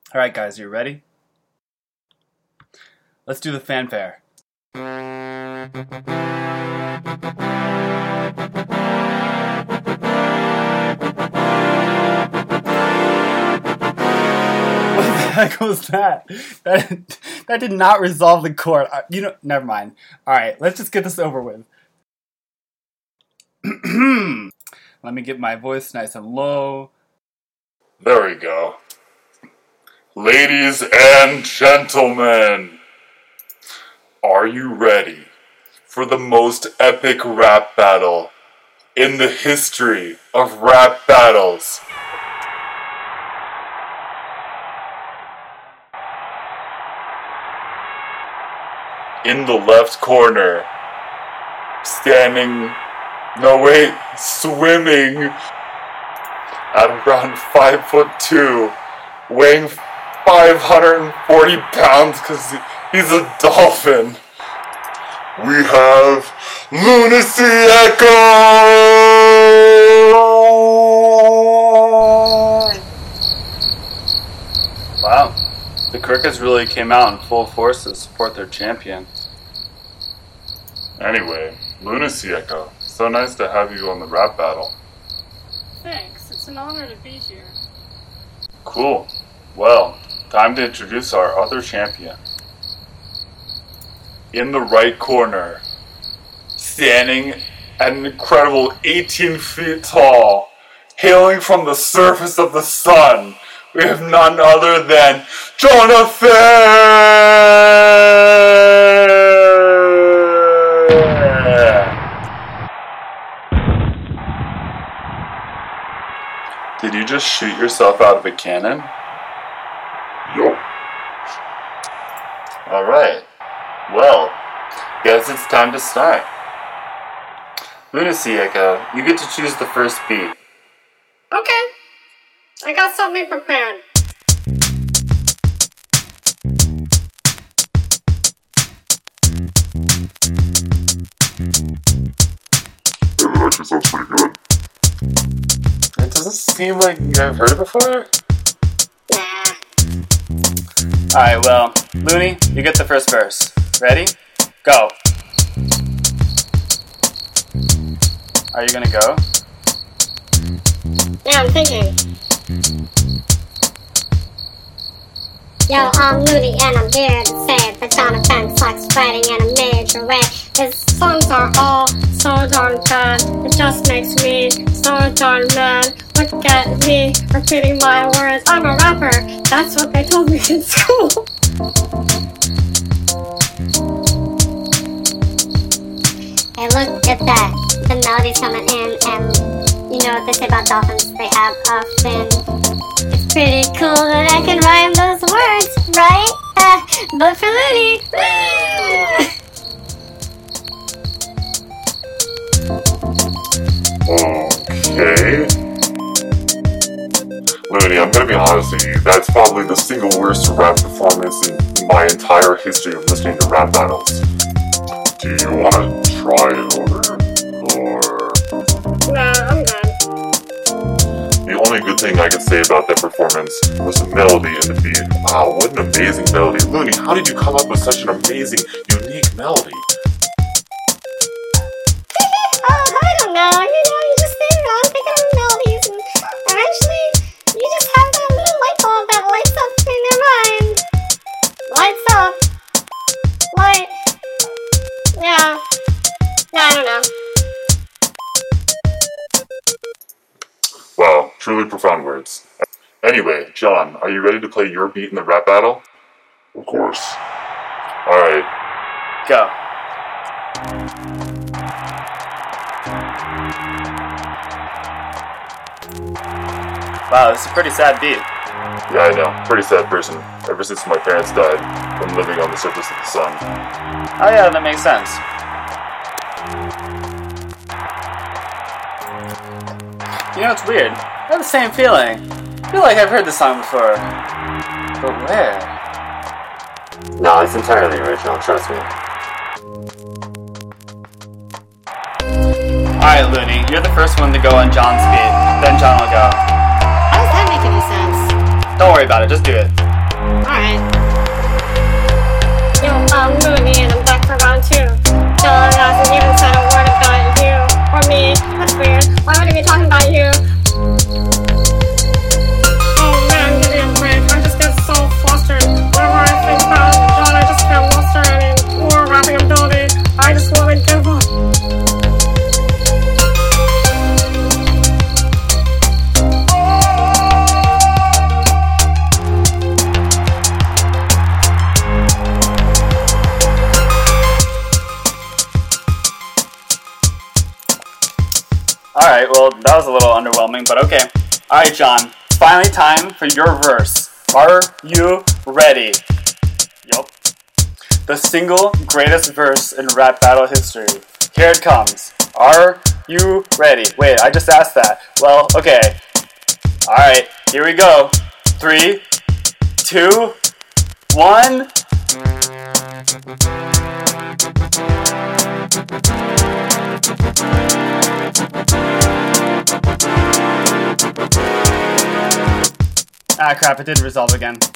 Alright guys, you ready? Let's do the fanfare. What the heck was that? That did not resolve the chord. Never mind. Alright, let's just get this over with. Let me get my voice nice and low. There we go. Ladies and gentlemen, are you ready for the most epic rap battle in the history of rap battles? In the left corner, swimming at around 5'2", weighing 540 pounds because he's a dolphin. We have Lunacy Echo! Wow, the Crickets really came out in full force to support their champion. Anyway, Lunacy Echo, so nice to have you on the rap battle. Thanks, it's an honor to be here. Cool. Well, time to introduce our other champion. In the right corner, standing at an incredible 18 feet tall, hailing from the surface of the sun, we have none other than Jonathan! Did you just shoot yourself out of a cannon? Yup. Alright. Well, guess it's time to start. Lunacy Echo, you get to choose the first beat. Okay, I got something prepared. It actually sounds pretty good. It doesn't seem like I've heard it before. Nah. Alright, well, Looney, you get the first verse. Ready? Go. Are you gonna go? Yeah, I'm thinking. Yo, I'm Looney and I'm here to say that Jonathan sucks writing in a major way. His songs are all so darn bad. It just makes me so darn mad. Look at me, repeating my words. I'm a rapper. That's what they told me in school. Hey, look at that. The melody's coming in, and you know what they say about dolphins? They have a fin. It's pretty cool that I can rhyme those words, right? But for Looney. Okay. Looney, I'm gonna be honest with you. That's probably the single worst rap performance in my entire history of listening to rap battles. Do you wanna try it over? Or... Nah, I'm good. The only good thing I could say about that performance was the melody and the beat. Wow, what an amazing melody. Looney, how did you come up with such an amazing, unique melody? I don't know. You just sit around thinking of melodies, and eventually you just have that little light bulb that lights up in your mind. Lights up. Light. Yeah. I don't know. Wow, truly profound words. Anyway, John, are you ready to play your beat in the rap battle? Of course. Alright. Go. Wow, this is a pretty sad beat. Yeah, I know. Pretty sad person. Ever since my parents died from living on the surface of the sun. Oh yeah, that makes sense. You know, it's weird. I have the same feeling. I feel like I've heard this song before. But where? No, it's entirely original, trust me. Alright, Looney, you're the first one to go on John's beat. Then John will go. How does that make any sense? Don't worry about it, just do it. Alright. Yo, I'm Mooney and I'm back for round 2. John hasn't even said a word about you or me. That's weird. Why would he be talking about you? Oh man, give me a break. I just get so flustered. Whenever I think about John, I just get lost in any poor rapping ability. I just want to give up. Alright, well, that was a little underwhelming, but okay. Alright, John. Finally time for your verse. Are you ready? Yup. The single greatest verse in rap battle history. Here it comes. Are you ready? Wait, I just asked that. Well, okay. Alright, here we go. 3, 2, 1. Ah, crap, it didn't resolve again.